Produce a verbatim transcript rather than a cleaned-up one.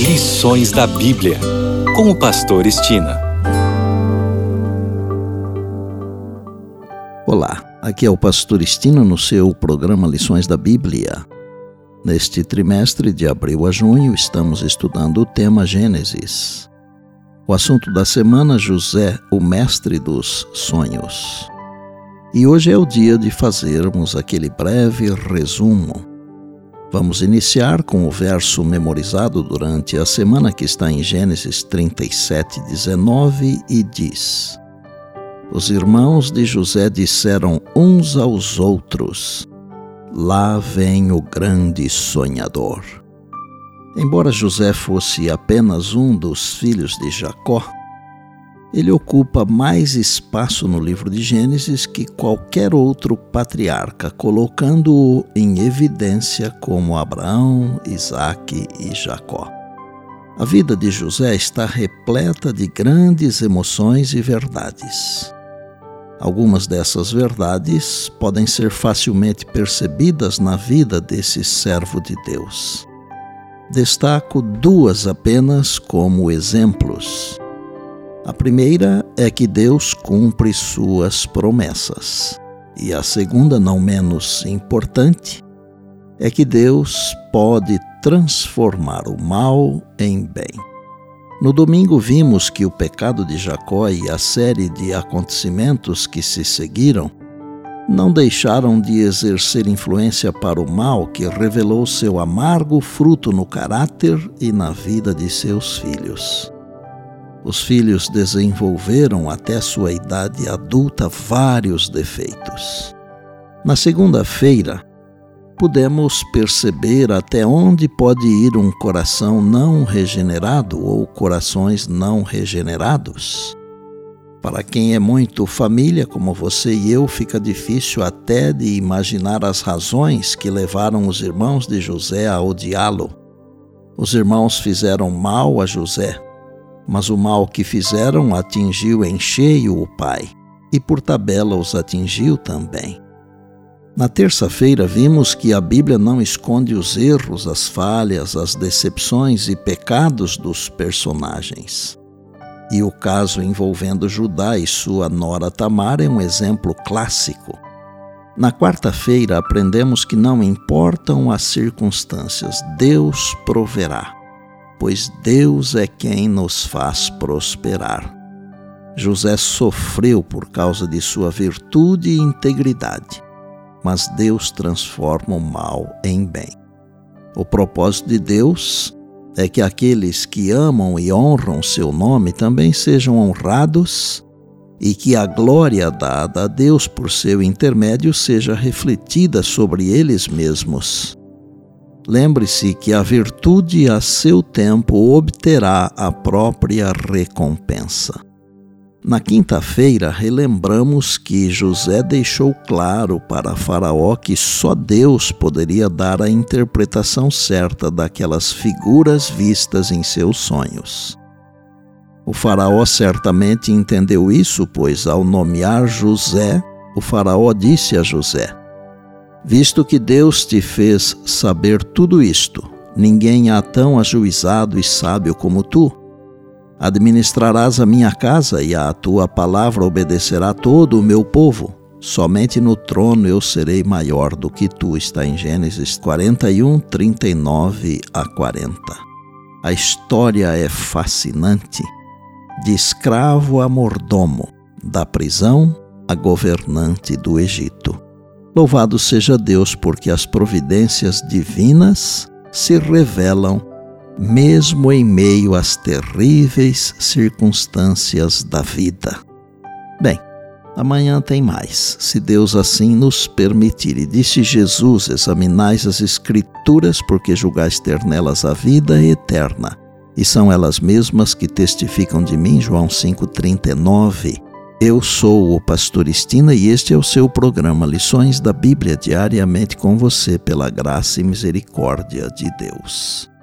Lições da Bíblia, com o pastor Estina. Olá, aqui é o pastor Estina no seu programa Lições da Bíblia. Neste trimestre, de abril a junho, estamos estudando o tema Gênesis. O assunto da semana, José, o mestre dos sonhos. E hoje é o dia de fazermos aquele breve resumo. Vamos iniciar com o verso memorizado durante a semana que está em Gênesis trinta e sete, dezenove e diz: Os irmãos de José disseram uns aos outros: Lá vem o grande sonhador. Embora José fosse apenas um dos filhos de Jacó, ele ocupa mais espaço no livro de Gênesis que qualquer outro patriarca, colocando-o em evidência como Abraão, Isaque e Jacó. A vida de José está repleta de grandes emoções e verdades. Algumas dessas verdades podem ser facilmente percebidas na vida desse servo de Deus. Destaco duas apenas como exemplos. A primeira é que Deus cumpre suas promessas. E a segunda, não menos importante, é que Deus pode transformar o mal em bem. No domingo vimos que o pecado de Jacó e a série de acontecimentos que se seguiram não deixaram de exercer influência para o mal que revelou seu amargo fruto no caráter e na vida de seus filhos. Os filhos desenvolveram até sua idade adulta vários defeitos. Na segunda-feira, pudemos perceber até onde pode ir um coração não regenerado ou corações não regenerados. Para quem é muito família, como você e eu, fica difícil até de imaginar as razões que levaram os irmãos de José a odiá-lo. Os irmãos fizeram mal a José, mas o mal que fizeram atingiu em cheio o pai, e por tabela os atingiu também. Na terça-feira vimos que a Bíblia não esconde os erros, as falhas, as decepções e pecados dos personagens. E o caso envolvendo Judá e sua nora Tamar é um exemplo clássico. Na quarta-feira aprendemos que não importam as circunstâncias, Deus proverá, pois Deus é quem nos faz prosperar. José sofreu por causa de sua virtude e integridade, mas Deus transforma o mal em bem. O propósito de Deus é que aqueles que amam e honram seu nome também sejam honrados e que a glória dada a Deus por seu intermédio seja refletida sobre eles mesmos. Lembre-se que a virtude a seu tempo obterá a própria recompensa. Na quinta-feira, relembramos que José deixou claro para Faraó que só Deus poderia dar a interpretação certa daquelas figuras vistas em seus sonhos. O Faraó certamente entendeu isso, pois ao nomear José, o Faraó disse a José: Visto que Deus te fez saber tudo isto, ninguém há tão ajuizado e sábio como tu. Administrarás a minha casa e à tua palavra obedecerá todo o meu povo. Somente no trono eu serei maior do que tu. Está em Gênesis quarenta e um, trinta e nove a quarenta. A história é fascinante. De escravo a mordomo, da prisão a governante do Egito. Louvado seja Deus, porque as providências divinas se revelam mesmo em meio às terríveis circunstâncias da vida. Bem, amanhã tem mais, se Deus assim nos permitir. E disse Jesus: Examinais as Escrituras, porque julgais ter nelas a vida eterna, e são elas mesmas que testificam de mim. João cinco, trinta e nove. Eu sou o pastor Estina e este é o seu programa Lições da Bíblia, diariamente com você, pela graça e misericórdia de Deus.